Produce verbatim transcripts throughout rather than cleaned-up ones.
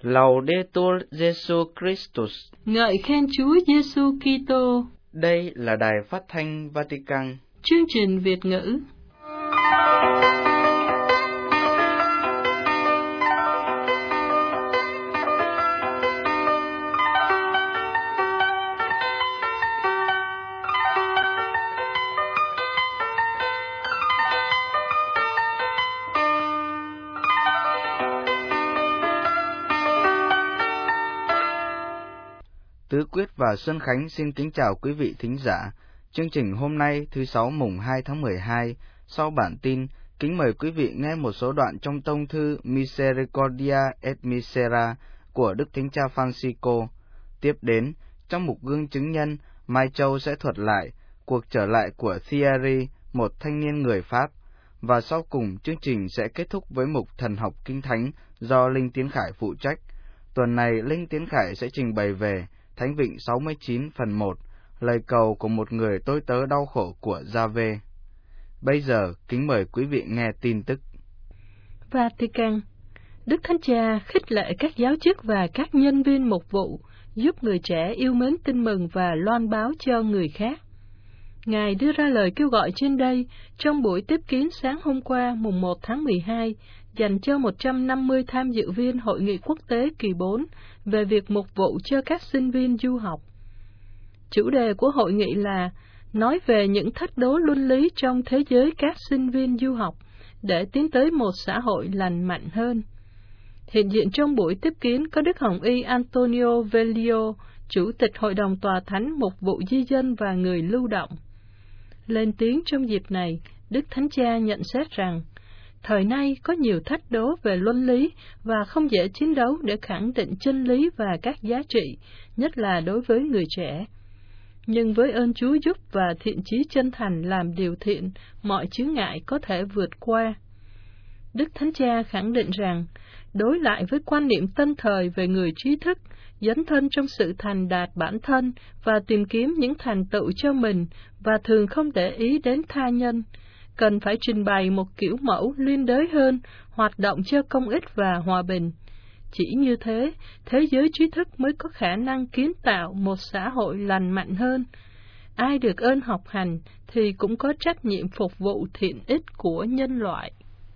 Laudetur Jesus Christus. Ngợi khen Chúa Giêsu Kitô. Đây là đài phát thanh Vatican. Chương trình Việt ngữ. Tứ Quyết và Xuân Khánh xin kính chào quý vị thính giả. Chương trình hôm nay thứ Sáu mùng hai tháng mười hai, sau bản tin, kính mời quý vị nghe một số đoạn trong tông thư Misericordia et Misera của Đức Thánh Cha Francisco. Tiếp đến, trong mục gương chứng nhân, Mai Châu sẽ thuật lại cuộc trở lại của Thierry, một thanh niên người Pháp. Và sau cùng, chương trình sẽ kết thúc với mục thần học kinh thánh do Linh Tiến Khải phụ trách. Tuần này, Linh Tiến Khải sẽ trình bày về Thánh Vịnh sáu mươi chín phần một, lời cầu của một người tôi tớ đau khổ của Gia-vê. Bây giờ, kính mời quý vị nghe tin tức. Vatican. Đức Thánh Cha khích lệ các giáo chức và các nhân viên mục vụ giúp người trẻ yêu mến tin mừng và loan báo cho người khác. Ngài đưa ra lời kêu gọi trên đây trong buổi tiếp kiến sáng hôm qua mùng một tháng mười hai dành cho một trăm năm mươi tham dự viên Hội nghị quốc tế kỳ bốn về việc mục vụ cho các sinh viên du học. Chủ đề của hội nghị là nói về những thách đố luân lý trong thế giới các sinh viên du học để tiến tới một xã hội lành mạnh hơn. Hiện diện trong buổi tiếp kiến có Đức Hồng Y Antonio Velio, Chủ tịch Hội đồng Tòa Thánh Mục vụ Di dân và Người lưu động. Lên tiếng trong dịp này, Đức Thánh Cha nhận xét rằng, thời nay có nhiều thách đố về luân lý và không dễ chiến đấu để khẳng định chân lý và các giá trị, nhất là đối với người trẻ. Nhưng với ơn Chúa giúp và thiện chí chân thành làm điều thiện, mọi chướng ngại có thể vượt qua. Đức Thánh Cha khẳng định rằng, đối lại với quan niệm tân thời về người trí thức, dấn thân trong sự thành đạt bản thân và tìm kiếm những thành tựu cho mình và thường không để ý đến tha nhân, cần phải trình bày một kiểu mẫu liên đới hơn, hoạt động cho công ích và hòa bình. Chỉ như thế, thế giới trí thức mới có khả năng kiến tạo một xã hội lành mạnh hơn. Ai được ơn học hành thì cũng có trách nhiệm phục vụ thiện ích của nhân loại.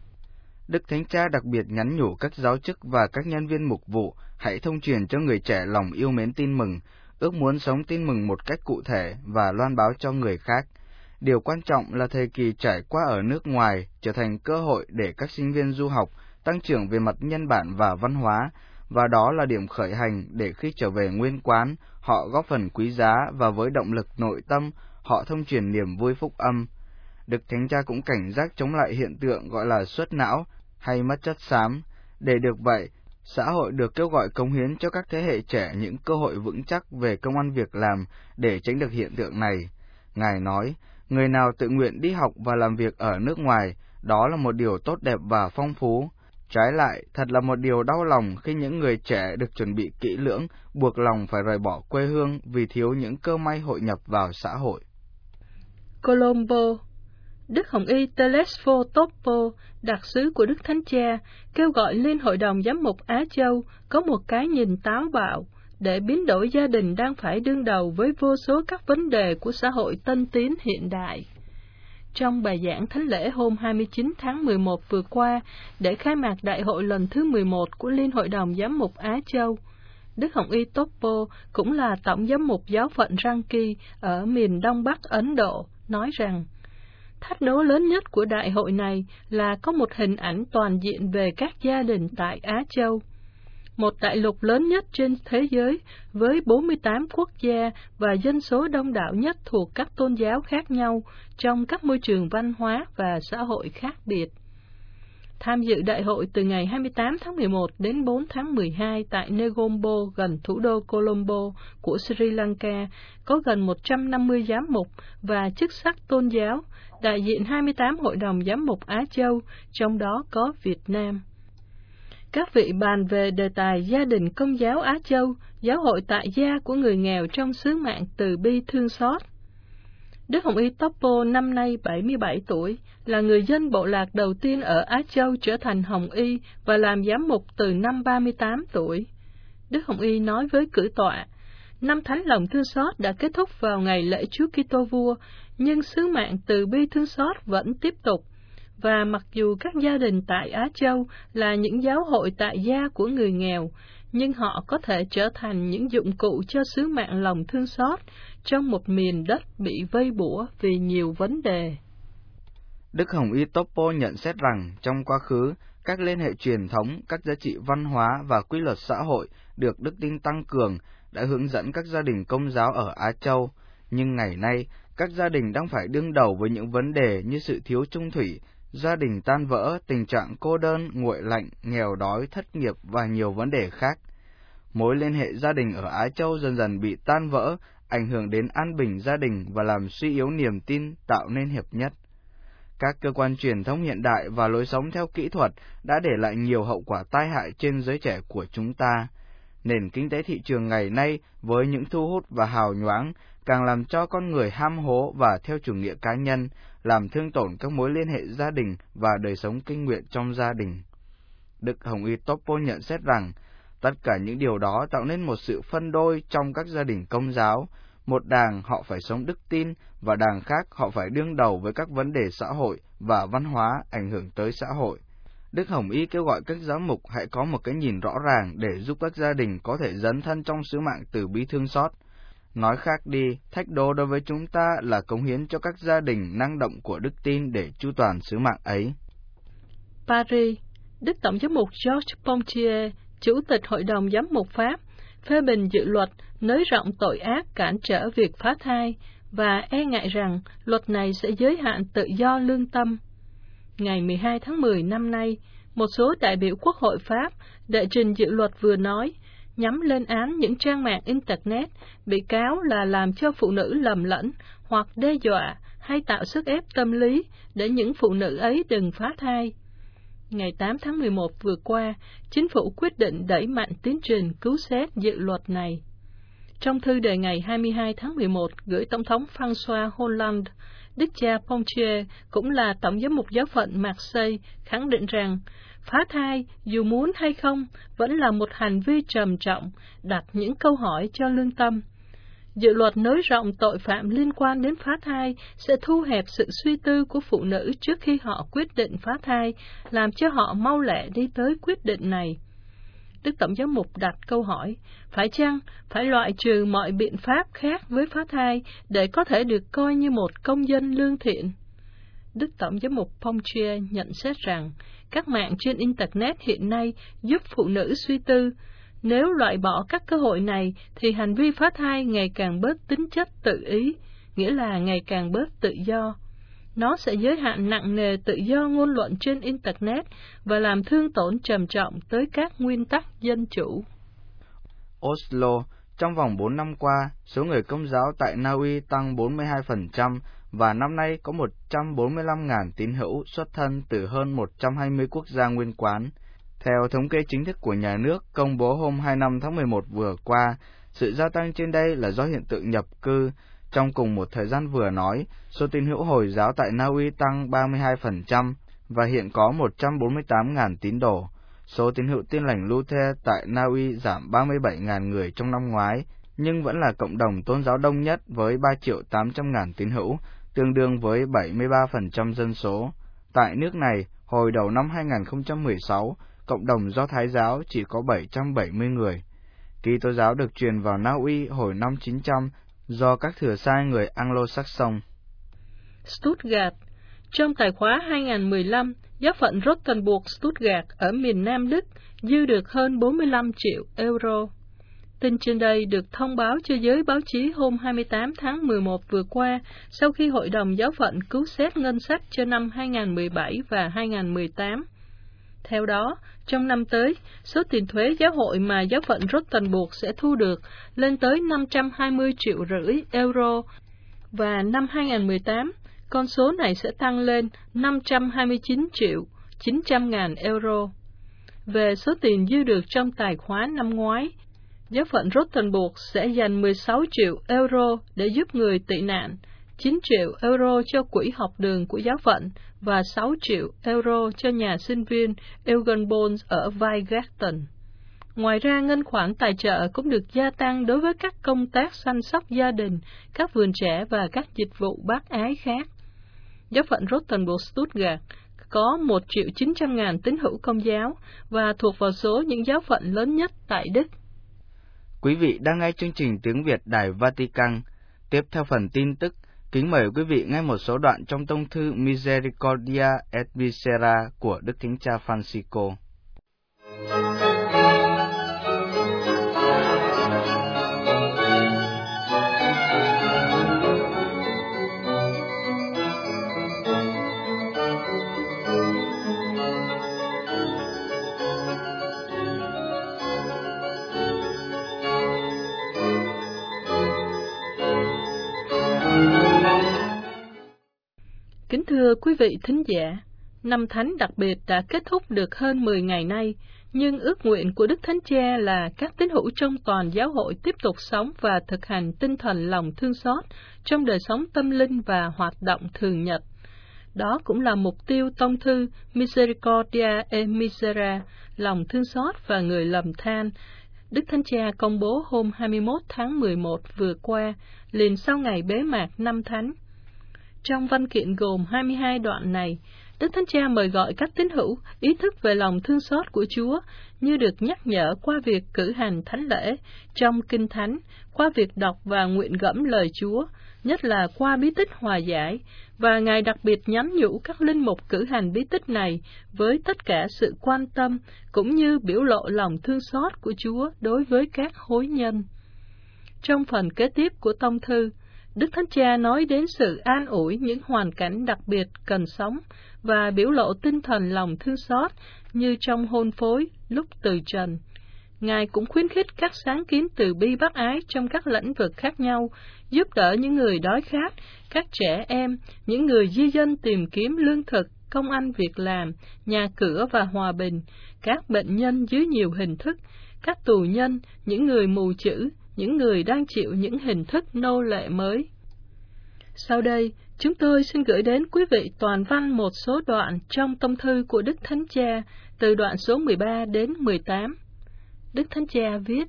Đức Thánh Cha đặc biệt nhắn nhủ các giáo chức và các nhân viên mục vụ hãy thông truyền cho người trẻ lòng yêu mến tin mừng, ước muốn sống tin mừng một cách cụ thể và loan báo cho người khác. Điều quan trọng là thời kỳ trải qua ở nước ngoài trở thành cơ hội để các sinh viên du học tăng trưởng về mặt nhân bản và văn hóa, và đó là điểm khởi hành để khi trở về nguyên quán, họ góp phần quý giá và với động lực nội tâm, họ thông truyền niềm vui phúc âm. Đức Thánh Cha cũng cảnh giác chống lại hiện tượng gọi là xuất não hay mất chất xám. Để được vậy, xã hội được kêu gọi cống hiến cho các thế hệ trẻ những cơ hội vững chắc về công ăn việc làm để tránh được hiện tượng này. Ngài nói, người nào tự nguyện đi học và làm việc ở nước ngoài, đó là một điều tốt đẹp và phong phú. Trái lại, thật là một điều đau lòng khi những người trẻ được chuẩn bị kỹ lưỡng, buộc lòng phải rời bỏ quê hương vì thiếu những cơ may hội nhập vào xã hội. Colombo. Đức Hồng Y Telesfo Topo, đặc sứ của Đức Thánh Cha, kêu gọi Liên Hội đồng Giám mục Á Châu có một cái nhìn táo bạo để biến đổi gia đình đang phải đương đầu với vô số các vấn đề của xã hội tân tiến hiện đại. Trong bài giảng thánh lễ hôm hai mươi chín tháng mười một vừa qua, để khai mạc đại hội lần thứ mười một của Liên Hội đồng Giám mục Á Châu, Đức Hồng Y Topo cũng là Tổng giám mục giáo phận Ranki ở miền Đông Bắc Ấn Độ, nói rằng, thách đố lớn nhất của đại hội này là có một hình ảnh toàn diện về các gia đình tại Á Châu, một đại lục lớn nhất trên thế giới với bốn mươi tám quốc gia và dân số đông đảo nhất thuộc các tôn giáo khác nhau trong các môi trường văn hóa và xã hội khác biệt. Tham dự đại hội từ ngày hai mươi tám tháng mười một đến bốn tháng mười hai tại Negombo gần thủ đô Colombo của Sri Lanka có gần một trăm năm mươi giám mục và chức sắc tôn giáo, đại diện hai mươi tám hội đồng giám mục Á Châu, trong đó có Việt Nam. Các vị bàn về đề tài gia đình Công giáo Á Châu, giáo hội tại gia của người nghèo trong sứ mạng từ bi thương xót. Đức Hồng Y Topo năm nay bảy mươi bảy tuổi, là người dân bộ lạc đầu tiên ở Á Châu trở thành Hồng Y và làm giám mục từ năm ba mươi tám tuổi. Đức Hồng Y nói với cử tọa, năm thánh lòng thương xót đã kết thúc vào ngày lễ Chúa Kitô Vua, nhưng sứ mạng từ bi thương xót vẫn tiếp tục. Và mặc dù các gia đình tại Á Châu là những giáo hội tại gia của người nghèo, nhưng họ có thể trở thành những dụng cụ cho sứ mạng lòng thương xót trong một miền đất bị vây bủa vì nhiều vấn đề. Đức Hồng Y Topo nhận xét rằng trong quá khứ, các liên hệ truyền thống, các giá trị văn hóa và quy luật xã hội được đức tin tăng cường đã hướng dẫn các gia đình Công giáo ở Á Châu, nhưng ngày nay, các gia đình đang phải đương đầu với những vấn đề như sự thiếu chung thủy, gia đình tan vỡ, tình trạng cô đơn, nguội lạnh, nghèo đói, thất nghiệp và nhiều vấn đề khác. Mối liên hệ gia đình ở Á Châu dần dần bị tan vỡ, ảnh hưởng đến an bình gia đình và làm suy yếu niềm tin tạo nên hiệp nhất. Các cơ quan truyền thông hiện đại và lối sống theo kỹ thuật đã để lại nhiều hậu quả tai hại trên giới trẻ của chúng ta. Nền kinh tế thị trường ngày nay với những thu hút và hào nhoáng càng làm cho con người ham hố và theo chủ nghĩa cá nhân, làm thương tổn các mối liên hệ gia đình và đời sống kinh nguyện trong gia đình. Đức Hồng Y Topo nhận xét rằng, tất cả những điều đó tạo nên một sự phân đôi trong các gia đình Công giáo. Một đảng họ phải sống đức tin và đảng khác họ phải đương đầu với các vấn đề xã hội và văn hóa ảnh hưởng tới xã hội. Đức Hồng Y kêu gọi các giám mục hãy có một cái nhìn rõ ràng để giúp các gia đình có thể dấn thân trong sứ mạng từ bi thương xót. Nói khác đi, thách đố đối với chúng ta là cống hiến cho các gia đình năng động của đức tin để chu toàn sứ mạng ấy. Paris, Đức Tổng giám mục Georges Pompier, Chủ tịch Hội đồng Giám mục Pháp, phê bình dự luật nới rộng tội ác cản trở việc phá thai và e ngại rằng luật này sẽ giới hạn tự do lương tâm. Ngày mười hai tháng mười năm nay, một số đại biểu Quốc hội Pháp đệ trình dự luật vừa nói, nhắm lên án những trang mạng Internet bị cáo là làm cho phụ nữ lầm lẫn hoặc đe dọa hay tạo sức ép tâm lý để những phụ nữ ấy đừng phá thai. Ngày tám tháng mười một vừa qua, Chính phủ quyết định đẩy mạnh tiến trình cứu xét dự luật này. Trong thư đề ngày hai mươi hai tháng mười một gửi Tổng thống François Hollande, Đức cha Pompier cũng là Tổng giám mục giáo phận Marseille khẳng định rằng phá thai dù muốn hay không vẫn là một hành vi trầm trọng, đặt những câu hỏi cho lương tâm. Dự luật nới rộng tội phạm liên quan đến phá thai sẽ thu hẹp sự suy tư của phụ nữ trước khi họ quyết định phá thai, làm cho họ mau lẹ đi tới quyết định này. Đức Tổng giám mục đặt câu hỏi, phải chăng phải loại trừ mọi biện pháp khác với phá thai để có thể được coi như một công dân lương thiện? Đức Tổng giám mục Pompier nhận xét rằng, các mạng trên Internet hiện nay giúp phụ nữ suy tư. Nếu loại bỏ các cơ hội này, thì hành vi phá thai ngày càng bớt tính chất tự ý, nghĩa là ngày càng bớt tự do. Nó sẽ giới hạn nặng nề tự do ngôn luận trên Internet và làm thương tổn trầm trọng tới các nguyên tắc dân chủ. Oslo, trong vòng bốn năm qua, số người Công giáo tại Na Uy tăng bốn mươi hai phần trăm và năm nay có một trăm bốn mươi lăm nghìn tín hữu xuất thân từ hơn một trăm hai mươi quốc gia nguyên quán. Theo thống kê chính thức của nhà nước công bố hôm hai mươi lăm tháng mười một vừa qua, sự gia tăng trên đây là do hiện tượng nhập cư. Trong cùng một thời gian vừa nói, số tín hữu Hồi giáo tại Na Uy tăng ba mươi hai phần trăm và hiện có một trăm bốn mươi tám nghìn tín đồ. Số tín hữu Tin lành Luther tại Na Uy giảm ba mươi bảy nghìn người trong năm ngoái, nhưng vẫn là cộng đồng tôn giáo đông nhất với ba triệu tám trăm nghìn tín hữu, tương đương với bảy mươi ba phần trăm dân số. Tại nước này, hồi đầu năm hai không một sáu, cộng đồng Do Thái giáo chỉ có bảy trăm bảy mươi người. Kitô giáo được truyền vào Na Uy hồi năm chín trăm do các thừa sai người Anglo-Saxon. Stuttgart. Trong tài khóa hai không một lăm, giáo phận Rottenburg Stuttgart ở miền Nam Đức dư được hơn bốn mươi lăm triệu euro. Tin trên đây được thông báo cho giới báo chí hôm hai mươi tám tháng mười một vừa qua, sau khi Hội đồng Giáo phận cứu xét ngân sách cho năm hai không một bảy và hai không một tám. Theo đó, trong năm tới, số tiền thuế giáo hội mà giáo phận Rottenburg sẽ thu được lên tới năm trăm hai mươi triệu rưỡi euro, và năm hai không một tám, con số này sẽ tăng lên năm trăm hai mươi chín triệu chín trăm ngàn euro. Về số tiền dư được trong tài khóa năm ngoái, giáo phận Rottenburg sẽ dành mười sáu triệu euro để giúp người tị nạn, chín triệu euro cho quỹ học đường của giáo phận và sáu triệu euro cho nhà sinh viên Eugen Bones ở Weingarten. Ngoài ra, ngân khoản tài trợ cũng được gia tăng đối với các công tác chăm sóc gia đình, các vườn trẻ và các dịch vụ bác ái khác. Giáo phận Rottenburg Stuttgart có một triệu chín trăm ngàn tín hữu Công giáo và thuộc vào số những giáo phận lớn nhất tại Đức. Quý vị đang nghe chương trình tiếng Việt Đài Vatican. Tiếp theo phần tin tức, kính mời quý vị nghe một số đoạn trong tông thư Misericordia et Misera của Đức Thánh Cha Francisco. Kính thưa quý vị thính giả, năm Thánh đặc biệt đã kết thúc được hơn mười ngày nay, nhưng ước nguyện của Đức Thánh Cha là các tín hữu trong toàn giáo hội tiếp tục sống và thực hành tinh thần lòng thương xót trong đời sống tâm linh và hoạt động thường nhật. Đó cũng là mục tiêu tông thư Misericordia et Misera, lòng thương xót và người lầm than, Đức Thánh Cha công bố hôm hai mươi mốt tháng mười một vừa qua, liền sau ngày bế mạc năm Thánh. Trong văn kiện gồm hai mươi hai đoạn này, Đức Thánh Cha mời gọi các tín hữu ý thức về lòng thương xót của Chúa như được nhắc nhở qua việc cử hành thánh lễ trong Kinh Thánh, qua việc đọc và nguyện gẫm lời Chúa, nhất là qua bí tích hòa giải, và Ngài đặc biệt nhắn nhủ các linh mục cử hành bí tích này với tất cả sự quan tâm, cũng như biểu lộ lòng thương xót của Chúa đối với các hối nhân. Trong phần kế tiếp của tông thư, Đức Thánh Cha nói đến sự an ủi những hoàn cảnh đặc biệt cần sống và biểu lộ tinh thần lòng thương xót như trong hôn phối lúc từ trần. Ngài cũng khuyến khích các sáng kiến từ bi bác ái trong các lĩnh vực khác nhau, giúp đỡ những người đói khát, các trẻ em, những người di dân tìm kiếm lương thực, công ăn việc làm, nhà cửa và hòa bình, các bệnh nhân dưới nhiều hình thức, các tù nhân, những người mù chữ, những người đang chịu những hình thức nô lệ mới. Sau đây, chúng tôi xin gửi đến quý vị toàn văn một số đoạn trong tông thư của Đức Thánh Cha, từ đoạn số mười ba đến mười tám. Đức Thánh Cha viết: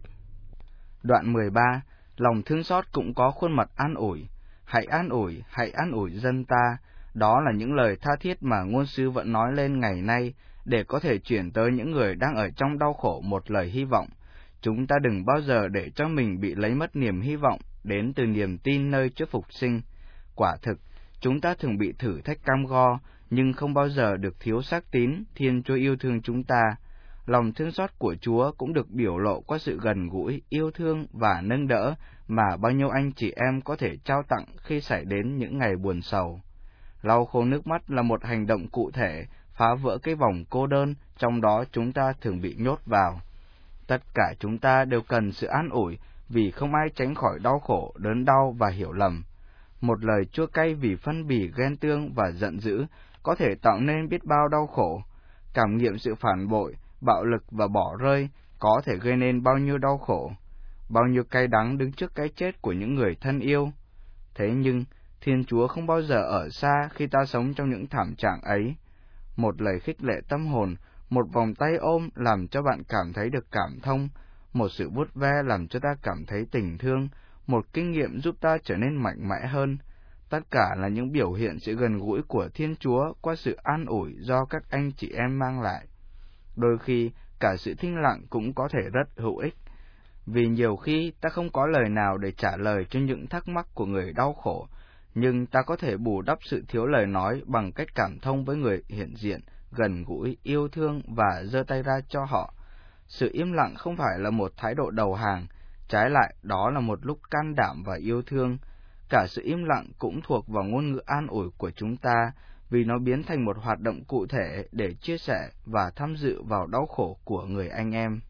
Đoạn mười ba, lòng thương xót cũng có khuôn mặt an ủi. Hãy an ủi, hãy an ủi dân ta. Đó là những lời tha thiết mà ngôn sứ vẫn nói lên ngày nay, để có thể chuyển tới những người đang ở trong đau khổ một lời hy vọng. Chúng ta đừng bao giờ để cho mình bị lấy mất niềm hy vọng đến từ niềm tin nơi Chúa Phục Sinh. Quả thực, chúng ta thường bị thử thách cam go, nhưng không bao giờ được thiếu xác tín Thiên Chúa yêu thương chúng ta. Lòng thương xót của Chúa cũng được biểu lộ qua sự gần gũi, yêu thương và nâng đỡ mà bao nhiêu anh chị em có thể trao tặng khi xảy đến những ngày buồn sầu. Lau khô nước mắt là một hành động cụ thể, phá vỡ cái vòng cô đơn trong đó chúng ta thường bị nhốt vào. Tất cả chúng ta đều cần sự an ủi, vì không ai tránh khỏi đau khổ, đớn đau và hiểu lầm. Một lời chua cay vì phân bì, ghen tương và giận dữ có thể tạo nên biết bao đau khổ. Cảm nghiệm sự phản bội, bạo lực và bỏ rơi có thể gây nên bao nhiêu đau khổ, bao nhiêu cay đắng đứng trước cái chết của những người thân yêu. Thế nhưng, Thiên Chúa không bao giờ ở xa khi ta sống trong những thảm trạng ấy. Một lời khích lệ tâm hồn, một vòng tay ôm làm cho bạn cảm thấy được cảm thông, một sự vuốt ve làm cho ta cảm thấy tình thương, một kinh nghiệm giúp ta trở nên mạnh mẽ hơn. Tất cả là những biểu hiện sự gần gũi của Thiên Chúa qua sự an ủi do các anh chị em mang lại. Đôi khi, cả sự thinh lặng cũng có thể rất hữu ích, vì nhiều khi ta không có lời nào để trả lời cho những thắc mắc của người đau khổ, nhưng ta có thể bù đắp sự thiếu lời nói bằng cách cảm thông với người hiện diện, gần gũi, yêu thương và giơ tay ra cho họ. Sự im lặng không phải là một thái độ đầu hàng, trái lại đó là một lúc can đảm và yêu thương. Cả sự im lặng cũng thuộc vào ngôn ngữ an ủi của chúng ta, vì nó biến thành một hoạt động cụ thể để chia sẻ và tham dự vào đau khổ của người anh em.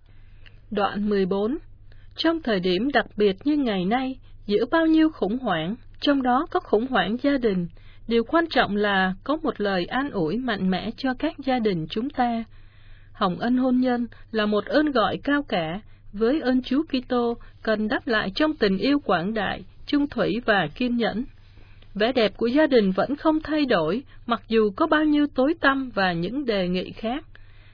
Đoạn mười bốn. Trong thời điểm đặc biệt như ngày nay, giữa bao nhiêu khủng hoảng, trong đó có khủng hoảng gia đình, điều quan trọng là có một lời an ủi mạnh mẽ cho các gia đình chúng ta. Hồng ân hôn nhân là một ơn gọi cao cả, với ơn Chúa Kitô cần đáp lại trong tình yêu quảng đại, chung thủy và kiên nhẫn. Vẻ đẹp của gia đình vẫn không thay đổi, mặc dù có bao nhiêu tối tăm và những đề nghị khác.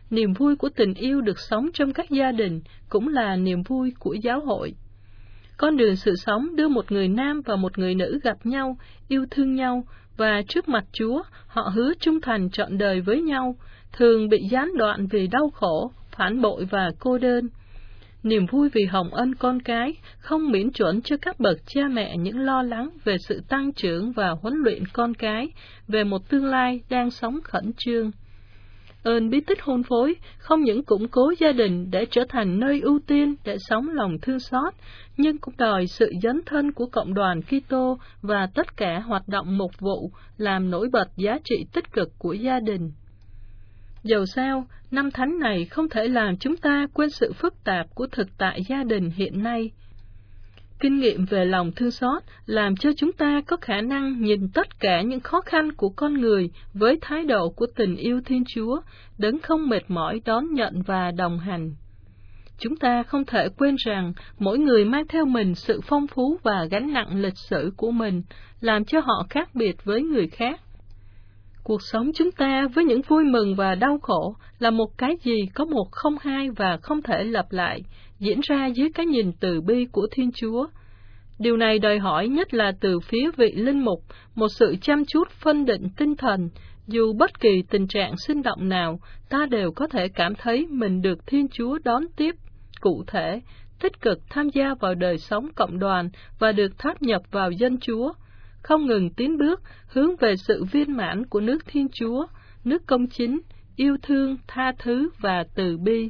Niềm vui của tình yêu được sống trong các gia đình cũng là niềm vui của giáo hội. Con đường sự sống đưa một người nam và một người nữ gặp nhau, yêu thương nhau, và trước mặt Chúa, họ hứa trung thành trọn đời với nhau, thường bị gián đoạn vì đau khổ, phản bội và cô đơn. Niềm vui vì hồng ân con cái không miễn chuẩn cho các bậc cha mẹ những lo lắng về sự tăng trưởng và huấn luyện con cái về một tương lai đang sống khẩn trương. Ơn bí tích hôn phối không những củng cố gia đình để trở thành nơi ưu tiên để sống lòng thương xót, nhưng cũng đòi sự dấn thân của cộng đoàn Kitô và tất cả hoạt động mục vụ làm nổi bật giá trị tích cực của gia đình. Dầu sao, năm thánh này không thể làm chúng ta quên sự phức tạp của thực tại gia đình hiện nay. Kinh nghiệm về lòng thương xót làm cho chúng ta có khả năng nhìn tất cả những khó khăn của con người với thái độ của tình yêu Thiên Chúa, đấng không mệt mỏi đón nhận và đồng hành. Chúng ta không thể quên rằng mỗi người mang theo mình sự phong phú và gánh nặng lịch sử của mình, làm cho họ khác biệt với người khác. Cuộc sống chúng ta với những vui mừng và đau khổ là một cái gì có một không hai và không thể lặp lại, diễn ra dưới cái nhìn từ bi của Thiên Chúa. Điều này đòi hỏi nhất là từ phía vị linh mục, một sự chăm chút phân định tinh thần. Dù bất kỳ tình trạng sinh động nào, ta đều có thể cảm thấy mình được Thiên Chúa đón tiếp, cụ thể, tích cực tham gia vào đời sống cộng đoàn và được tháp nhập vào dân Chúa, không ngừng tiến bước hướng về sự viên mãn của nước Thiên Chúa, nước công chính, yêu thương, tha thứ và từ bi.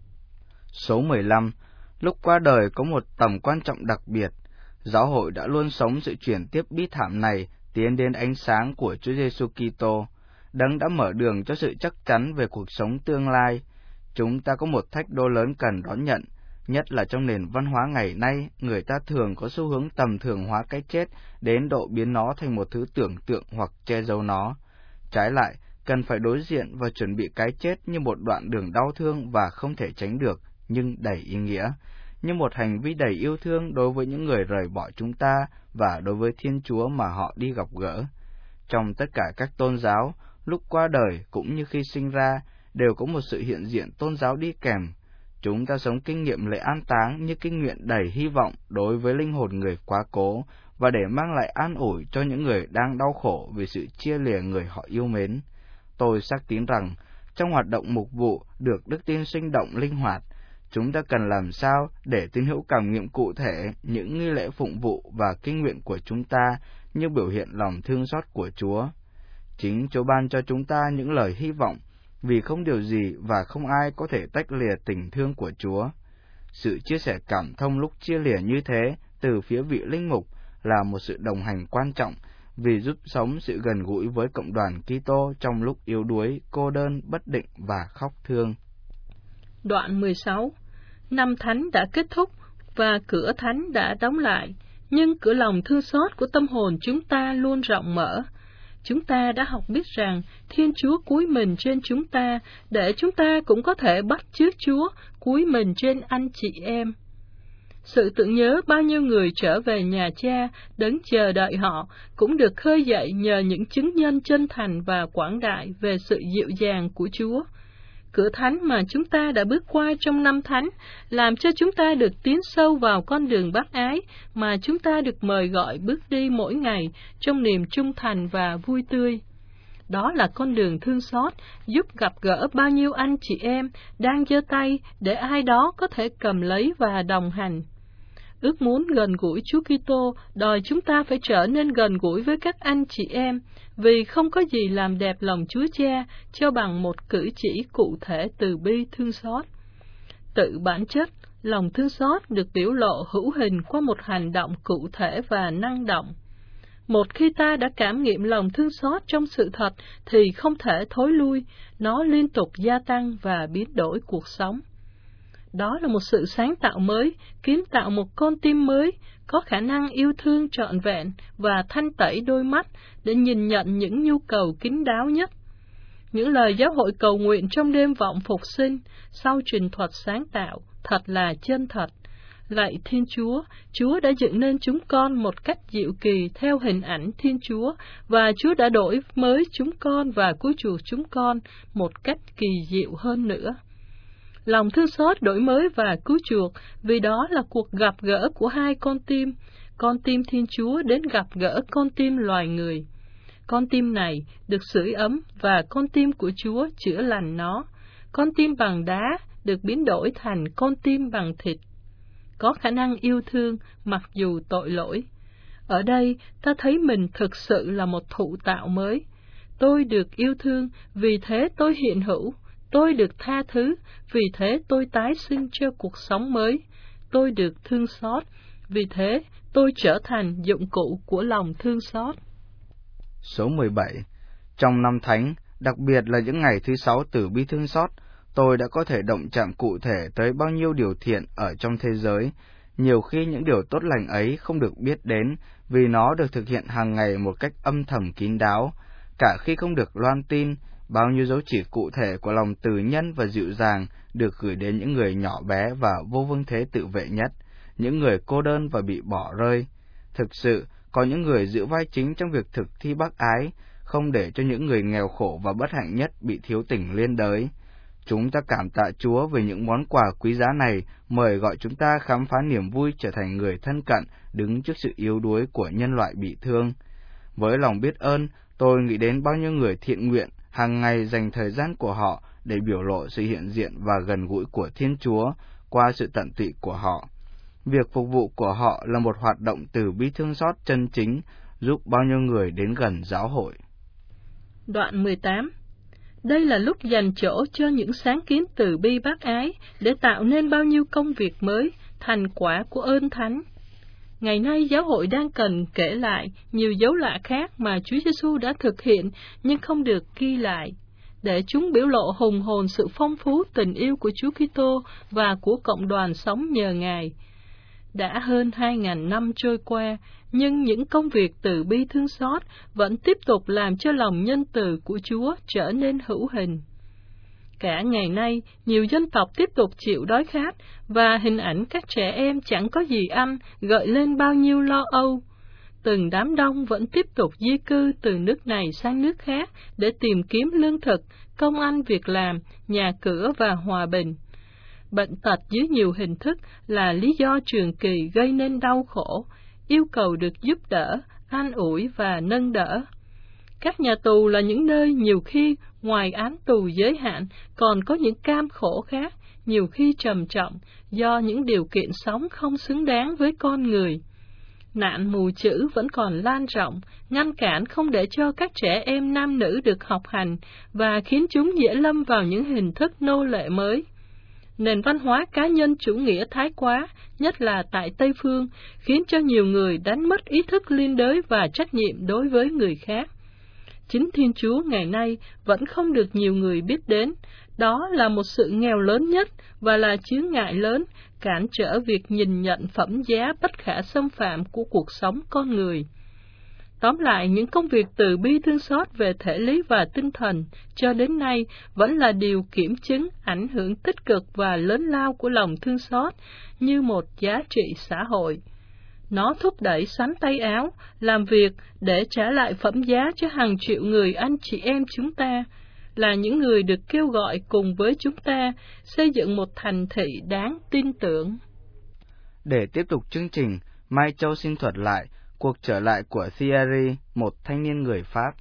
Số mười lăm. Lúc qua đời có một tầm quan trọng đặc biệt. Giáo hội đã luôn sống sự chuyển tiếp bi thảm này tiến đến ánh sáng của Chúa Giêsu Kitô, đấng đã mở đường cho sự chắc chắn về cuộc sống tương lai. Chúng ta có một thách đố lớn cần đón nhận, nhất là trong nền văn hóa ngày nay, người ta thường có xu hướng tầm thường hóa cái chết đến độ biến nó thành một thứ tưởng tượng hoặc che giấu nó. Trái lại, cần phải đối diện và chuẩn bị cái chết như một đoạn đường đau thương và không thể tránh được, nhưng đầy ý nghĩa, như một hành vi đầy yêu thương đối với những người rời bỏ chúng ta và đối với Thiên Chúa mà họ đi gặp gỡ. Trong tất cả các tôn giáo, lúc qua đời cũng như khi sinh ra, đều có một sự hiện diện tôn giáo đi kèm. Chúng ta sống kinh nghiệm lễ an táng như kinh nghiệm đầy hy vọng đối với linh hồn người quá cố và để mang lại an ủi cho những người đang đau khổ vì sự chia lìa người họ yêu mến. Tôi xác tín rằng, trong hoạt động mục vụ được đức tin sinh động linh hoạt, chúng ta cần làm sao để tín hữu cảm nghiệm cụ thể những nghi lễ phụng vụ và kinh nguyện của chúng ta như biểu hiện lòng thương xót của Chúa. Chính Chúa ban cho chúng ta những lời hy vọng, vì không điều gì và không ai có thể tách lìa tình thương của Chúa. Sự chia sẻ cảm thông lúc chia lìa như thế từ phía vị linh mục là một sự đồng hành quan trọng, vì giúp sống sự gần gũi với cộng đoàn Kitô trong lúc yếu đuối, cô đơn, bất định và khóc thương. Đoạn mười sáu. Năm thánh đã kết thúc và cửa thánh đã đóng lại, nhưng cửa lòng thương xót của tâm hồn chúng ta luôn rộng mở. Chúng ta đã học biết rằng Thiên Chúa cúi mình trên chúng ta, để chúng ta cũng có thể bắt chước Chúa cúi mình trên anh chị em. Sự tưởng nhớ bao nhiêu người trở về nhà Cha đấng chờ đợi họ cũng được khơi dậy nhờ những chứng nhân chân thành và quảng đại về sự dịu dàng của Chúa. Cửa thánh mà chúng ta đã bước qua trong năm thánh làm cho chúng ta được tiến sâu vào con đường bác ái mà chúng ta được mời gọi bước đi mỗi ngày trong niềm trung thành và vui tươi. Đó là con đường thương xót, giúp gặp gỡ bao nhiêu anh chị em đang giơ tay để ai đó có thể cầm lấy và đồng hành. Ước muốn gần gũi Chúa Kitô đòi chúng ta phải trở nên gần gũi với các anh chị em, vì không có gì làm đẹp lòng Chúa Cha cho bằng một cử chỉ cụ thể từ bi thương xót. Tự bản chất, lòng thương xót được biểu lộ hữu hình qua một hành động cụ thể và năng động. Một khi ta đã cảm nghiệm lòng thương xót trong sự thật thì không thể thối lui, nó liên tục gia tăng và biến đổi cuộc sống. Đó là một sự sáng tạo mới, kiến tạo một con tim mới, có khả năng yêu thương trọn vẹn và thanh tẩy đôi mắt để nhìn nhận những nhu cầu kín đáo nhất. Những lời giáo hội cầu nguyện trong đêm vọng phục sinh, sau trình thuật sáng tạo, thật là chân thật. Lạy Thiên Chúa, Chúa đã dựng nên chúng con một cách diệu kỳ theo hình ảnh Thiên Chúa, và Chúa đã đổi mới chúng con và cứu chuộc chúng con một cách kỳ diệu hơn nữa. Lòng thương xót đổi mới và cứu chuộc, vì đó là cuộc gặp gỡ của hai con tim, con tim Thiên Chúa đến gặp gỡ con tim loài người. Con tim này được sưởi ấm và con tim của Chúa chữa lành nó. Con tim bằng đá được biến đổi thành con tim bằng thịt, có khả năng yêu thương mặc dù tội lỗi. Ở đây ta thấy mình thực sự là một thụ tạo mới. Tôi được yêu thương, vì thế tôi hiện hữu. Tôi được tha thứ, vì thế tôi tái sinh cho cuộc sống mới. Tôi được thương xót, vì thế tôi trở thành dụng cụ của lòng thương xót. Số mười bảy. Trong năm thánh, đặc biệt là những ngày thứ sáu từ bi thương xót, tôi đã có thể động chạm cụ thể tới bao nhiêu điều thiện ở trong thế giới. Nhiều khi những điều tốt lành ấy không được biết đến, vì nó được thực hiện hàng ngày một cách âm thầm kín đáo. Cả khi không được loan tin, bao nhiêu dấu chỉ cụ thể của lòng từ nhân và dịu dàng được gửi đến những người nhỏ bé và vô vương thế tự vệ nhất, những người cô đơn và bị bỏ rơi. Thực sự, có những người giữ vai chính trong việc thực thi bác ái, không để cho những người nghèo khổ và bất hạnh nhất bị thiếu tình liên đới. Chúng ta cảm tạ Chúa về những món quà quý giá này, mời gọi chúng ta khám phá niềm vui trở thành người thân cận đứng trước sự yếu đuối của nhân loại bị thương. Với lòng biết ơn, tôi nghĩ đến bao nhiêu người thiện nguyện hàng ngày dành thời gian của họ để biểu lộ sự hiện diện và gần gũi của Thiên Chúa qua sự tận tụy của họ. Việc phục vụ của họ là một hoạt động từ bi thương xót chân chính, giúp bao nhiêu người đến gần giáo hội. Đoạn mười tám. Đây là lúc dành chỗ cho những sáng kiến từ bi bác ái để tạo nên bao nhiêu công việc mới, thành quả của ơn thánh. Ngày nay giáo hội đang cần kể lại nhiều dấu lạ khác mà Chúa Giêsu đã thực hiện nhưng không được ghi lại, để chúng biểu lộ hùng hồn sự phong phú tình yêu của Chúa Kitô và của cộng đoàn sống nhờ Ngài. Đã hơn hai ngàn năm trôi qua, nhưng những công việc từ bi thương xót vẫn tiếp tục làm cho lòng nhân từ của Chúa trở nên hữu hình. Cả ngày nay, nhiều dân tộc tiếp tục chịu đói khát, và hình ảnh các trẻ em chẳng có gì ăn gợi lên bao nhiêu lo âu. Từng đám đông vẫn tiếp tục di cư từ nước này sang nước khác để tìm kiếm lương thực, công ăn việc làm, nhà cửa và hòa bình. Bệnh tật dưới nhiều hình thức là lý do trường kỳ gây nên đau khổ, yêu cầu được giúp đỡ, an ủi và nâng đỡ. Các nhà tù là những nơi nhiều khi ngoài án tù giới hạn còn có những cam khổ khác, nhiều khi trầm trọng do những điều kiện sống không xứng đáng với con người. Nạn mù chữ vẫn còn lan rộng, ngăn cản không để cho các trẻ em nam nữ được học hành và khiến chúng dễ lâm vào những hình thức nô lệ mới. Nền văn hóa cá nhân chủ nghĩa thái quá, nhất là tại Tây Phương, khiến cho nhiều người đánh mất ý thức liên đới và trách nhiệm đối với người khác. Chính Thiên Chúa ngày nay vẫn không được nhiều người biết đến. Đó là một sự nghèo lớn nhất và là chướng ngại lớn, cản trở việc nhìn nhận phẩm giá bất khả xâm phạm của cuộc sống con người. Tóm lại, những công việc từ bi thương xót về thể lý và tinh thần cho đến nay vẫn là điều kiểm chứng ảnh hưởng tích cực và lớn lao của lòng thương xót như một giá trị xã hội. Nó thúc đẩy sắn tay áo, làm việc để trả lại phẩm giá cho hàng triệu người anh chị em chúng ta, là những người được kêu gọi cùng với chúng ta xây dựng một thành thị đáng tin tưởng. Để tiếp tục chương trình, Mai Châu xin thuật lại cuộc trở lại của Thierry, một thanh niên người Pháp.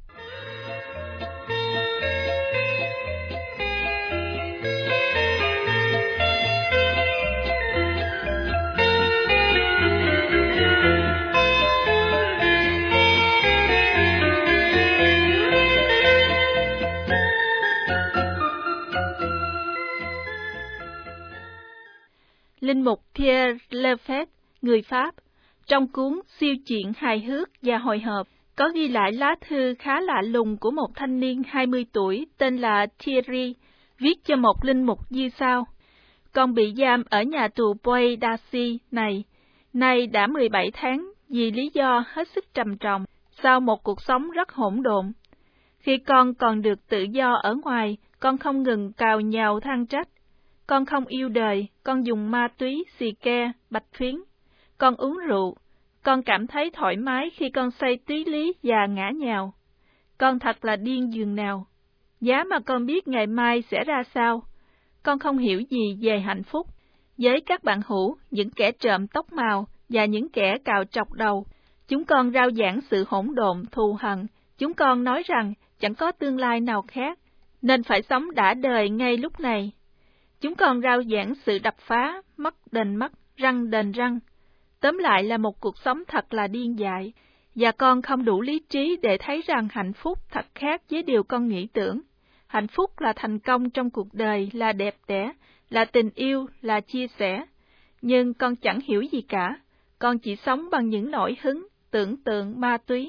Linh mục Pierre Lefebvre, người Pháp, trong cuốn siêu chuyện hài hước và hồi hộp, có ghi lại lá thư khá lạ lùng của một thanh niên hai mươi tuổi tên là Thierry, viết cho một linh mục như sau: Con bị giam ở nhà tù Puy d'Assy này, nay đã mười bảy tháng vì lý do hết sức trầm trọng, sau một cuộc sống rất hỗn độn. Khi con còn được tự do ở ngoài, con không ngừng cào nhào than trách. con không yêu đời, con dùng ma túy, xì ke, bạch phiến. Con uống rượu, con cảm thấy thoải mái khi con say túy lý và ngã nhào. Con thật là điên giường nào. Giá mà con biết ngày mai sẽ ra sao. Con không hiểu gì về hạnh phúc. Với các bạn hữu, những kẻ trộm tóc màu và những kẻ cạo trọc đầu, chúng con rao giảng sự hỗn độn, thù hận. Chúng con nói rằng chẳng có tương lai nào khác, nên phải sống đã đời ngay lúc này. Chúng con rao giảng sự đập phá, mắt đền mắt, răng đền răng. Tóm lại là một cuộc sống thật là điên dại, và con không đủ lý trí để thấy rằng hạnh phúc thật khác với điều con nghĩ tưởng. Hạnh phúc là thành công trong cuộc đời, là đẹp đẽ, là tình yêu, là chia sẻ. Nhưng con chẳng hiểu gì cả, con chỉ sống bằng những nỗi hứng, tưởng tượng, ma túy.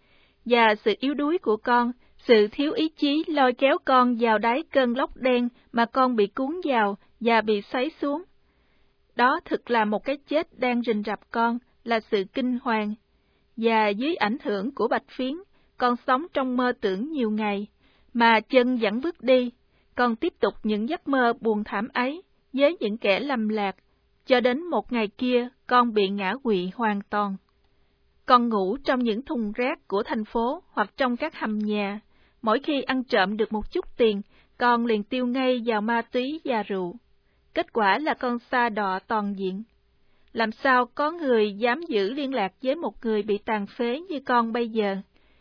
Và sự yếu đuối của con, sự thiếu ý chí lôi kéo con vào đáy cơn lốc đen mà con bị cuốn vào và bị xoáy xuống. Đó thực là một cái chết đang rình rập con, là sự kinh hoàng. Và dưới ảnh hưởng của bạch phiến, con sống trong mơ tưởng nhiều ngày, mà chân vẫn bước đi, con tiếp tục những giấc mơ buồn thảm ấy với những kẻ lầm lạc, cho đến một ngày kia con bị ngã quỵ hoàn toàn. Con ngủ trong những thùng rác của thành phố hoặc trong các hầm nhà. Mỗi khi ăn trộm được một chút tiền, con liền tiêu ngay vào ma túy và rượu. Kết quả là con sa đọa toàn diện. Làm sao có người dám giữ liên lạc với một người bị tàn phế như con bây giờ?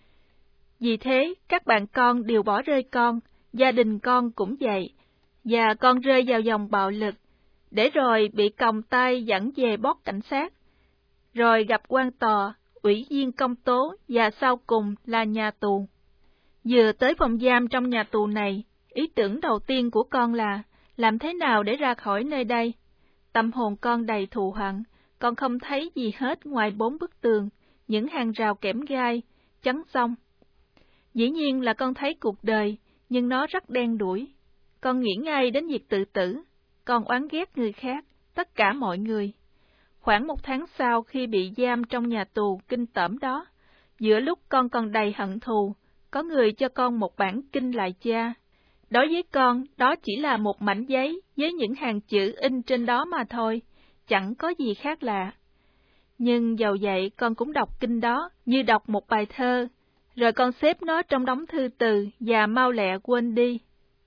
Vì thế, các bạn con đều bỏ rơi con, gia đình con cũng vậy, và con rơi vào dòng bạo lực, để rồi bị còng tay dẫn về bót cảnh sát, rồi gặp quan tòa, ủy viên công tố và sau cùng là nhà tù. Vừa tới phòng giam trong nhà tù này, ý tưởng đầu tiên của con là làm thế nào để ra khỏi nơi đây. Tâm hồn con đầy thù hận, con không thấy gì hết ngoài bốn bức tường, những hàng rào kẽm gai, chắn song. Dĩ nhiên là con thấy cuộc đời, nhưng nó rất đen đủi. Con nghĩ ngay đến việc tự tử, con oán ghét người khác, tất cả mọi người. Khoảng một tháng sau khi bị giam trong nhà tù kinh tởm đó, giữa lúc con còn đầy hận thù, có người cho con một bản kinh Lại Cha. Đối với con, đó chỉ là một mảnh giấy với những hàng chữ in trên đó mà thôi, chẳng có gì khác lạ. Nhưng dầu vậy con cũng đọc kinh đó như đọc một bài thơ, rồi con xếp nó trong đống thư từ và mau lẹ quên đi.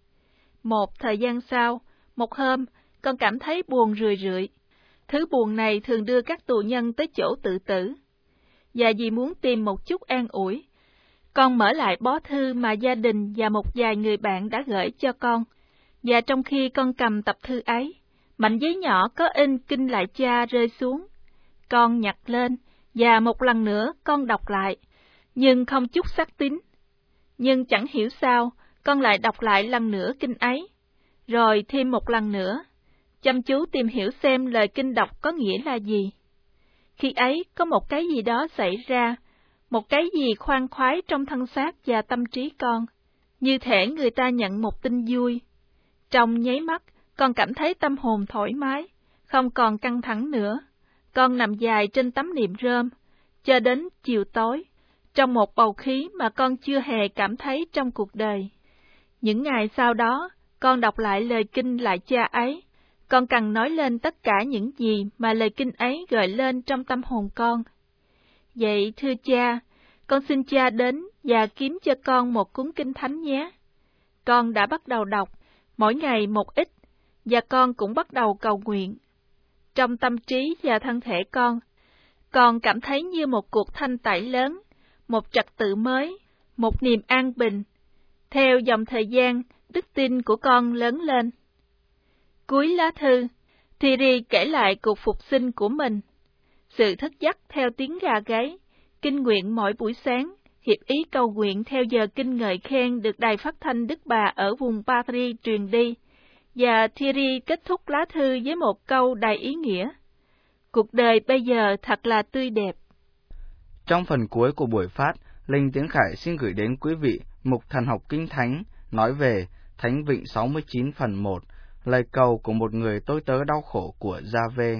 Một thời gian sau, một hôm, con cảm thấy buồn rười rượi. Thứ buồn này thường đưa các tù nhân tới chỗ tự tử. Và vì muốn tìm một chút an ủi, con mở lại bó thư mà gia đình và một vài người bạn đã gửi cho con. Và trong khi con cầm tập thư ấy, mảnh giấy nhỏ có in kinh Lại Cha rơi xuống. Con nhặt lên, và một lần nữa con đọc lại, nhưng không chút sắc tín. Nhưng chẳng hiểu sao, con lại đọc lại lần nữa kinh ấy, rồi thêm một lần nữa, chăm chú tìm hiểu xem lời kinh đọc có nghĩa là gì. Khi ấy có một cái gì đó xảy ra, một cái gì khoan khoái trong thân xác và tâm trí con, như thể người ta nhận một tin vui. Trong nháy mắt, con cảm thấy tâm hồn thoải mái, không còn căng thẳng nữa. Con nằm dài trên tấm niệm rơm, cho đến chiều tối, trong một bầu khí mà con chưa hề cảm thấy trong cuộc đời. Những ngày sau đó, con đọc lại lời kinh Lại Cha ấy, con cần nói lên tất cả những gì mà lời kinh ấy gợi lên trong tâm hồn con. Vậy thưa cha, con xin cha đến và kiếm cho con một cuốn kinh thánh nhé. Con đã bắt đầu đọc, mỗi ngày một ít, và con cũng bắt đầu cầu nguyện. Trong tâm trí và thân thể con, con cảm thấy như một cuộc thanh tẩy lớn, một trật tự mới, một niềm an bình. Theo dòng thời gian, đức tin của con lớn lên. Cuối lá thư, Thierry kể lại cuộc phục sinh của mình. Sự thức giấc theo tiếng gà gáy, kinh nguyện mỗi buổi sáng, hiệp ý cầu nguyện theo giờ kinh ngợi khen được đài phát thanh Đức Bà ở vùng Paris truyền đi, và Thierry kết thúc lá thư với một câu đầy ý nghĩa. Cuộc đời bây giờ thật là tươi đẹp. Trong phần cuối của buổi phát, Linh Tiếng Khải xin gửi đến quý vị mục Thần học Kinh Thánh nói về Thánh Vịnh sáu mươi chín phần một, lời cầu của một người tôi tớ đau khổ của Gia-vê.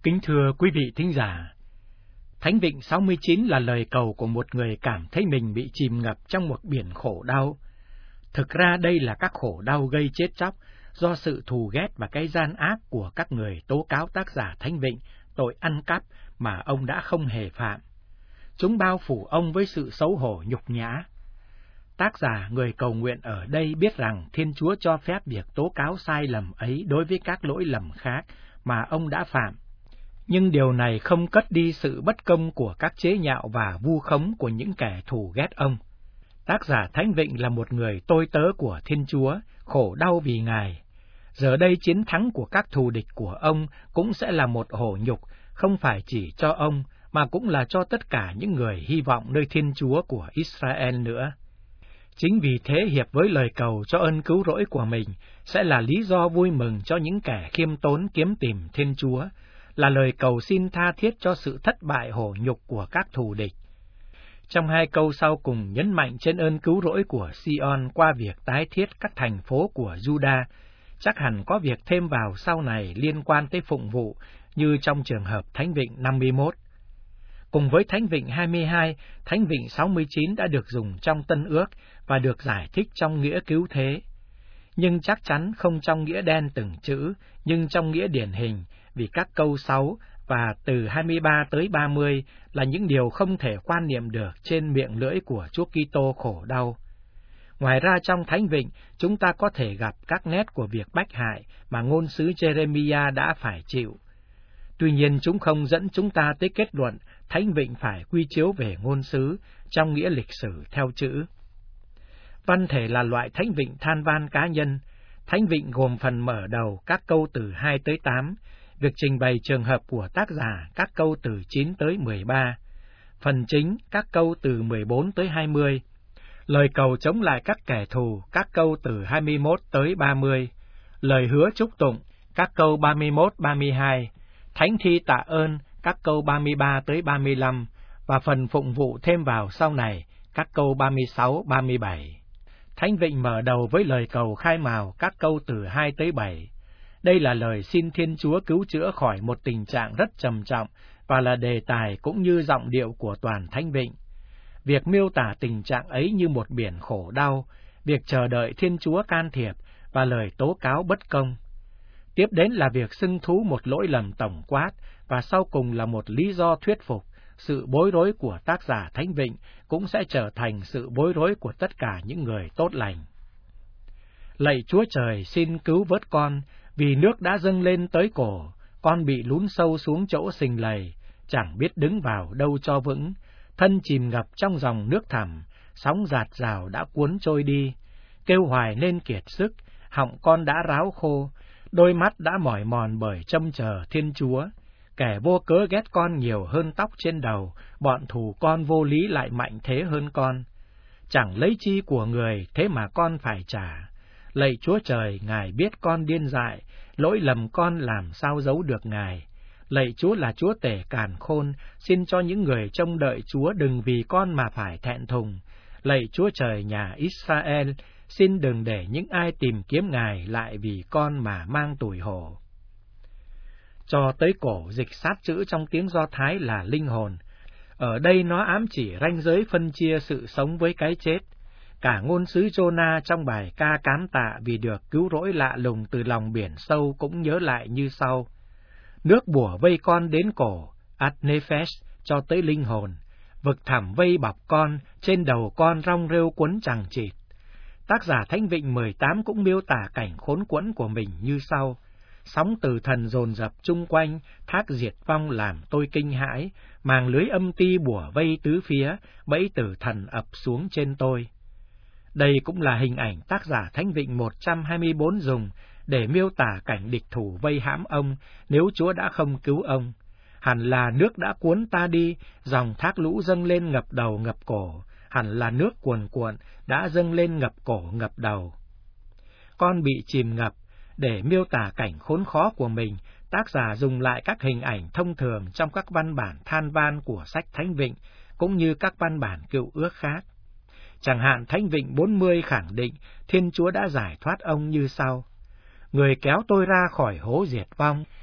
Kính thưa quý vị thính giả, Thánh Vịnh sáu mươi chín là lời cầu của một người cảm thấy mình bị chìm ngập trong một biển khổ đau. Thực ra đây là các khổ đau gây chết chóc do sự thù ghét và cái gian ác của các người tố cáo tác giả Thánh Vịnh tội ăn cắp mà ông đã không hề phạm. Chúng bao phủ ông với sự xấu hổ nhục nhã. Tác giả người cầu nguyện ở đây biết rằng Thiên Chúa cho phép việc tố cáo sai lầm ấy đối với các lỗi lầm khác mà ông đã phạm. Nhưng điều này không cất đi sự bất công của các chế nhạo và vu khống của những kẻ thù ghét ông. Tác giả Thánh Vịnh là một người tôi tớ của Thiên Chúa, khổ đau vì Ngài. Giờ đây chiến thắng của các thù địch của ông cũng sẽ là một hổ nhục, không phải chỉ cho ông, mà cũng là cho tất cả những người hy vọng nơi Thiên Chúa của Israel nữa. Chính vì thế hiệp với lời cầu cho ơn cứu rỗi của mình sẽ là lý do vui mừng cho những kẻ khiêm tốn kiếm tìm Thiên Chúa, là lời cầu xin tha thiết cho sự thất bại hổ nhục của các thù địch. Trong hai câu sau cùng nhấn mạnh trên ơn cứu rỗi của Sion qua việc tái thiết các thành phố của Juda, chắc hẳn có việc thêm vào sau này liên quan tới phụng vụ như trong trường hợp Thánh Vịnh năm mươi mốt. Cùng với Thánh Vịnh hai mươi hai, Thánh Vịnh sáu mươi chín đã được dùng trong Tân Ước và được giải thích trong nghĩa cứu thế. Nhưng chắc chắn không trong nghĩa đen từng chữ, nhưng trong nghĩa điển hình, vì các câu sáu và từ hai mươi ba tới ba mươi là những điều không thể quan niệm được trên miệng lưỡi của Chúa Kitô khổ đau. Ngoài ra trong Thánh Vịnh, chúng ta có thể gặp các nét của việc bách hại mà ngôn sứ Jeremiah đã phải chịu. Tuy nhiên chúng không dẫn chúng ta tới kết luận Thánh Vịnh phải quy chiếu về ngôn sứ trong nghĩa lịch sử theo chữ. Văn thể là loại Thánh Vịnh than van cá nhân. Thánh Vịnh gồm phần mở đầu các câu từ hai tới tám, việc trình bày trường hợp của tác giả các câu từ chín tới mười ba, phần chính các câu từ mười bốn tới hai mươi, lời cầu chống lại các kẻ thù các câu từ hai mươi mốt tới ba mươi, lời hứa chúc tụng các câu ba mươi mốt ba mươi hai, thánh thi tạ ơn các câu ba mươi ba tới ba mươi lăm và phần phụng vụ thêm vào sau này các câu ba mươi sáu ba mươi bảy. Thánh Vịnh mở đầu với lời cầu khai mào các câu từ hai tới bảy. Đây là lời xin Thiên Chúa cứu chữa khỏi một tình trạng rất trầm trọng và là đề tài cũng như giọng điệu của toàn Thánh Vịnh. Việc miêu tả tình trạng ấy như một biển khổ đau, việc chờ đợi Thiên Chúa can thiệp và lời tố cáo bất công. Tiếp đến là việc xưng thú một lỗi lầm tổng quát và sau cùng là một lý do thuyết phục. Sự bối rối của tác giả Thánh Vịnh cũng sẽ trở thành sự bối rối của tất cả những người tốt lành. Lạy Chúa Trời, xin cứu vớt con, vì nước đã dâng lên tới cổ, con bị lún sâu xuống chỗ sình lầy, chẳng biết đứng vào đâu cho vững, thân chìm ngập trong dòng nước thẳm, sóng dạt dào đã cuốn trôi đi, kêu hoài nên kiệt sức, họng con đã ráo khô, đôi mắt đã mỏi mòn bởi trông chờ Thiên Chúa. Kẻ vô cớ ghét con nhiều hơn tóc trên đầu, bọn thù con vô lý lại mạnh thế hơn con. Chẳng lấy chi của người, thế mà con phải trả. Lạy Chúa Trời, Ngài biết con điên dại, lỗi lầm con làm sao giấu được Ngài. Lạy Chúa là Chúa tể càn khôn, xin cho những người trông đợi Chúa đừng vì con mà phải thẹn thùng. Lạy Chúa Trời nhà Israel, xin đừng để những ai tìm kiếm Ngài lại vì con mà mang tủi hổ. Cho tới cổ dịch sát chữ trong tiếng Do Thái là linh hồn. Ở đây nó ám chỉ ranh giới phân chia sự sống với cái chết. Cả ngôn sứ Jonah trong bài ca cám tạ vì được cứu rỗi lạ lùng từ lòng biển sâu cũng nhớ lại như sau. Nước bủa vây con đến cổ, ad nefesh, cho tới linh hồn. Vực thẳm vây bọc con, trên đầu con rong rêu quấn chằng chịt. Tác giả Thánh Vịnh mười tám cũng miêu tả cảnh khốn quẫn của mình như sau. Sóng từ thần dồn dập chung quanh, thác diệt vong làm tôi kinh hãi, màng lưới âm ti bủa vây tứ phía, bẫy tử thần ập xuống trên tôi. Đây cũng là hình ảnh tác giả Thánh Vịnh một trăm hai mươi bốn dùng để miêu tả cảnh địch thủ vây hãm ông nếu Chúa đã không cứu ông. Hẳn là nước đã cuốn ta đi, dòng thác lũ dâng lên ngập đầu ngập cổ, hẳn là nước cuồn cuộn đã dâng lên ngập cổ ngập đầu. Con bị chìm ngập. Để miêu tả cảnh khốn khó của mình, tác giả dùng lại các hình ảnh thông thường trong các văn bản than van của sách Thánh Vịnh, cũng như các văn bản Cựu Ước khác. Chẳng hạn Thánh Vịnh bốn mươi khẳng định Thiên Chúa đã giải thoát ông như sau. Người kéo tôi ra khỏi hố diệt vong,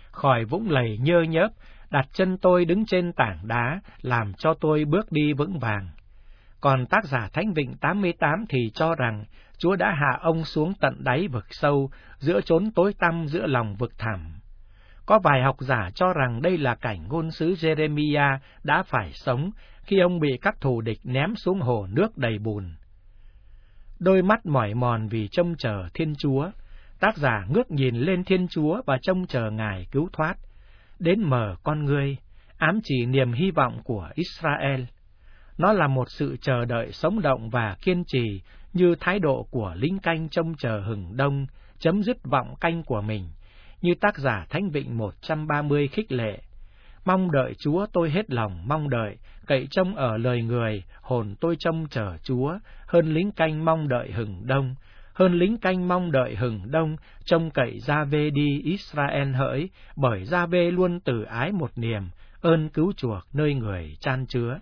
khỏi vũng lầy nhơ nhớp, đặt chân tôi đứng trên tảng đá, làm cho tôi bước đi vững vàng. Còn tác giả Thánh Vịnh tám mươi tám thì cho rằng Chúa đã hạ ông xuống tận đáy vực sâu, giữa chốn tối tăm giữa lòng vực thẳm. Có vài học giả cho rằng đây là cảnh ngôn sứ Jeremiah đã phải sống khi ông bị các thù địch ném xuống hồ nước đầy bùn. Đôi mắt mỏi mòn vì trông chờ Thiên Chúa, tác giả ngước nhìn lên Thiên Chúa và trông chờ Ngài cứu thoát, đến mở con ngươi, ám chỉ niềm hy vọng của Israel. Nó là một sự chờ đợi sống động và kiên trì, như thái độ của lính canh trông chờ hừng đông, chấm dứt vọng canh của mình, như tác giả Thánh Vịnh một trăm ba mươi khích lệ. Mong đợi Chúa tôi hết lòng mong đợi, cậy trông ở lời người, hồn tôi trông chờ Chúa, hơn lính canh mong đợi hừng đông, hơn lính canh mong đợi hừng đông, trông cậy Gia-vê đi Israel hỡi, bởi Gia-vê luôn từ ái một niềm, ơn cứu chuộc nơi người chan chứa.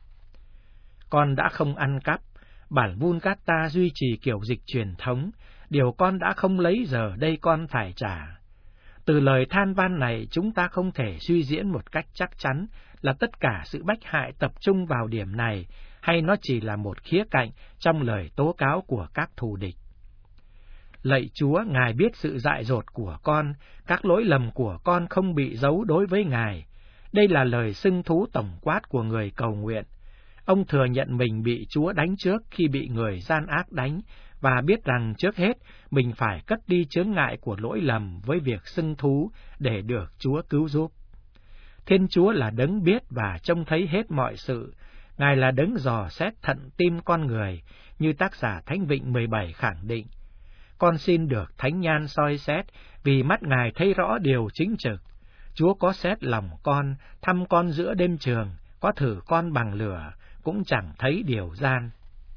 Con đã không ăn cắp, bản Vulgata duy trì kiểu dịch truyền thống, điều con đã không lấy giờ đây con phải trả. Từ lời than van này chúng ta không thể suy diễn một cách chắc chắn là tất cả sự bách hại tập trung vào điểm này, hay nó chỉ là một khía cạnh trong lời tố cáo của các thù địch. Lạy Chúa, Ngài biết sự dại dột của con, các lỗi lầm của con không bị giấu đối với Ngài. Đây là lời xưng thú tổng quát của người cầu nguyện. Ông thừa nhận mình bị Chúa đánh trước khi bị người gian ác đánh, và biết rằng trước hết mình phải cất đi chướng ngại của lỗi lầm với việc xưng thú để được Chúa cứu giúp. Thiên Chúa là đấng biết và trông thấy hết mọi sự, Ngài là đấng dò xét thận tim con người, như tác giả Thánh Vịnh mười bảy khẳng định. Con xin được thánh nhan soi xét, vì mắt Ngài thấy rõ điều chính trực. Chúa có xét lòng con, thăm con giữa đêm trường, có thử con bằng lửa, cũng chẳng thấy điều gian.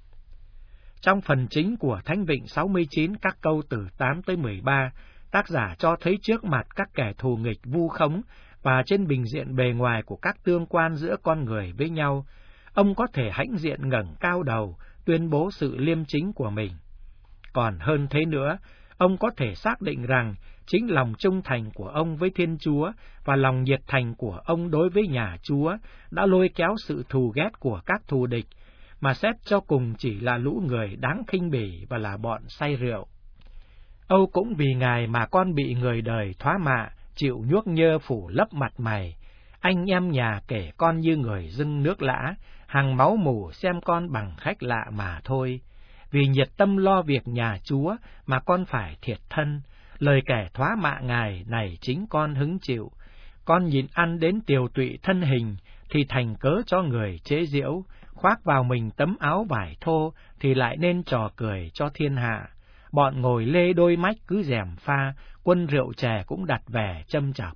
Trong phần chính của Thánh Vịnh sáu mươi chín, các câu từ tám tới mười ba, tác giả cho thấy trước mặt các kẻ thù nghịch vu khống và trên bình diện bề ngoài của các tương quan giữa con người với nhau, ông có thể hãnh diện ngẩng cao đầu, tuyên bố sự liêm chính của mình. Còn hơn thế nữa, ông có thể xác định rằng chính lòng trung thành của ông với Thiên Chúa và lòng nhiệt thành của ông đối với nhà Chúa đã lôi kéo sự thù ghét của các thù địch, mà xét cho cùng chỉ là lũ người đáng khinh bỉ và là bọn say rượu. Âu cũng vì Ngài mà con bị người đời thoá mạ, chịu nhuốc nhơ phủ lấp mặt mày. Anh em nhà kể con như người dưng nước lã, hàng máu mủ xem con bằng khách lạ mà thôi. Vì nhiệt tâm lo việc nhà Chúa mà con phải thiệt thân, lời kẻ thoá mạ Ngài này chính con hứng chịu. Con nhịn ăn đến tiều tụy thân hình thì thành cớ cho người chế giễu, khoác vào mình tấm áo vải thô thì lại nên trò cười cho thiên hạ. Bọn ngồi lê đôi mách cứ rèm pha, quân rượu chè cũng đặt vẻ châm chọc.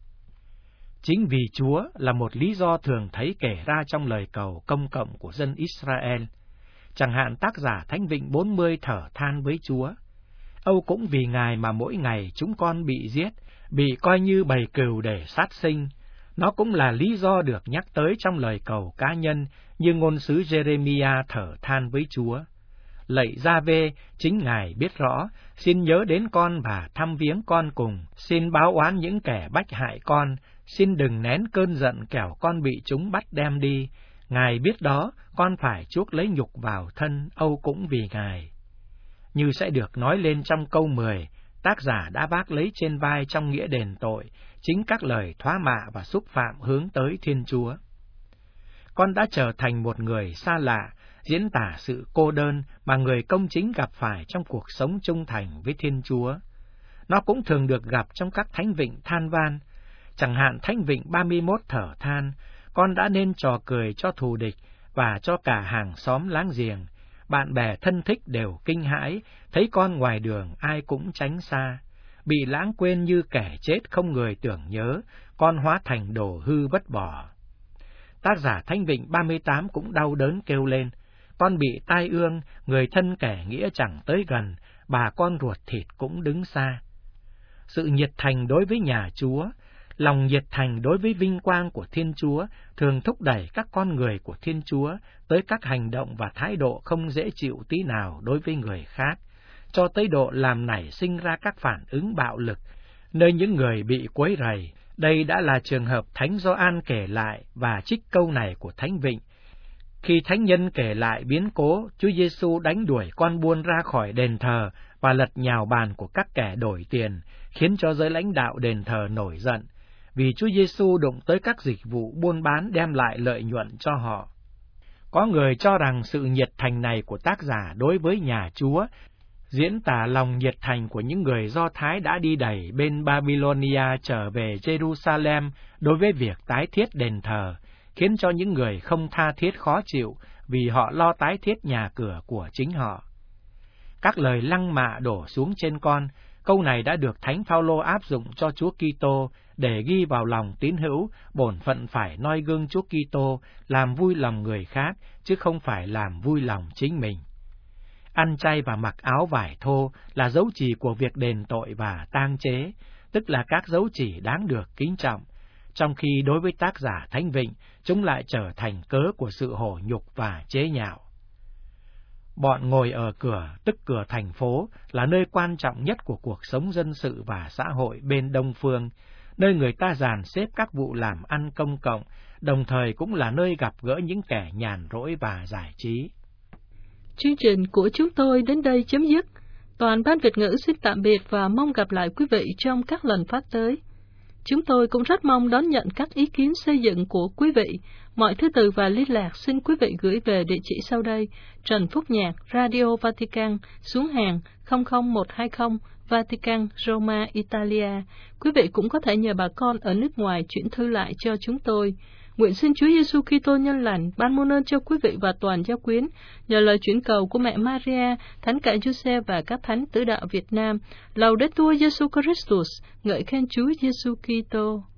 Chính vì Chúa là một lý do thường thấy kể ra trong lời cầu công cộng của dân Israel. Chẳng hạn tác giả Thánh Vịnh bốn mươi thở than với Chúa. Âu cũng vì Ngài mà mỗi ngày chúng con bị giết, bị coi như bầy cừu để sát sinh. Nó cũng là lý do được nhắc tới trong lời cầu cá nhân như ngôn sứ Jeremiah thở than với Chúa. Lạy Gia-vê, chính Ngài biết rõ, xin nhớ đến con và thăm viếng con cùng, xin báo oán những kẻ bách hại con, xin đừng nén cơn giận kẻo con bị chúng bắt đem đi. Ngài biết đó, con phải chuốc lấy nhục vào thân, Âu cũng vì Ngài. Như sẽ được nói lên trong câu mười, tác giả đã vác lấy trên vai trong nghĩa đền tội, chính các lời thoá mạ và xúc phạm hướng tới Thiên Chúa. Con đã trở thành một người xa lạ, diễn tả sự cô đơn mà người công chính gặp phải trong cuộc sống trung thành với Thiên Chúa. Nó cũng thường được gặp trong các thánh vịnh than van. Chẳng hạn thánh vịnh ba mươi mốt thở than, con đã nên trò cười cho thù địch và cho cả hàng xóm láng giềng. Bạn bè thân thích đều kinh hãi, thấy con ngoài đường ai cũng tránh xa. Bị lãng quên như kẻ chết không người tưởng nhớ, con hóa thành đồ hư vứt bỏ. Tác giả Thánh Vịnh ba mươi tám cũng đau đớn kêu lên, con bị tai ương, người thân kẻ nghĩa chẳng tới gần, bà con ruột thịt cũng đứng xa. Sự nhiệt thành đối với nhà Chúa, lòng nhiệt thành đối với vinh quang của Thiên Chúa thường thúc đẩy các con người của Thiên Chúa tới các hành động và thái độ không dễ chịu tí nào đối với người khác, cho tới độ làm nảy sinh ra các phản ứng bạo lực, nơi những người bị quấy rầy. Đây đã là trường hợp Thánh Gioan kể lại và trích câu này của Thánh Vịnh. Khi thánh nhân kể lại biến cố Chúa Giêsu đánh đuổi con buôn ra khỏi đền thờ và lật nhào bàn của các kẻ đổi tiền, khiến cho giới lãnh đạo đền thờ nổi giận, vì Chúa Giêsu đụng tới các dịch vụ buôn bán đem lại lợi nhuận cho họ. Có người cho rằng sự nhiệt thành này của tác giả đối với nhà Chúa diễn tả lòng nhiệt thành của những người Do Thái đã đi đẩy bên Babylonia trở về Jerusalem đối với việc tái thiết đền thờ, khiến cho những người không tha thiết khó chịu vì họ lo tái thiết nhà cửa của chính họ. Các lời lăng mạ đổ xuống trên con, câu này đã được Thánh Phaolô áp dụng cho Chúa Kitô để ghi vào lòng tín hữu bổn phận phải noi gương Chúa Kitô, làm vui lòng người khác chứ không phải làm vui lòng chính mình. Ăn chay và mặc áo vải thô là dấu chỉ của việc đền tội và tang chế, tức là các dấu chỉ đáng được kính trọng, trong khi đối với tác giả Thánh Vịnh, chúng lại trở thành cớ của sự hổ nhục và chế nhạo. Bọn ngồi ở cửa, tức cửa thành phố, là nơi quan trọng nhất của cuộc sống dân sự và xã hội bên Đông Phương, nơi người ta dàn xếp các vụ làm ăn công cộng, đồng thời cũng là nơi gặp gỡ những kẻ nhàn rỗi và giải trí. Chương trình của chúng tôi đến đây chấm dứt. Toàn ban Việt ngữ xin tạm biệt và mong gặp lại quý vị trong các lần phát tới. Chúng tôi cũng rất mong đón nhận các ý kiến xây dựng của quý vị. Mọi thư từ và liên lạc xin quý vị gửi về địa chỉ sau đây: Trần Phúc Nhạc, Radio Vatican, xuống hàng không không một hai không, Vatican, Roma, Italia. Quý vị cũng có thể nhờ bà con ở nước ngoài chuyển thư lại cho chúng tôi. Nguyện xin Chúa Giêsu Kitô nhân lành ban muôn ơn cho quý vị và toàn giáo quyến, nhờ lời chuyển cầu của mẹ Maria, Thánh cả Giuse và các thánh tứ đạo Việt Nam. Laudetur Jesu Christus, ngợi khen Chúa Giêsu Kitô.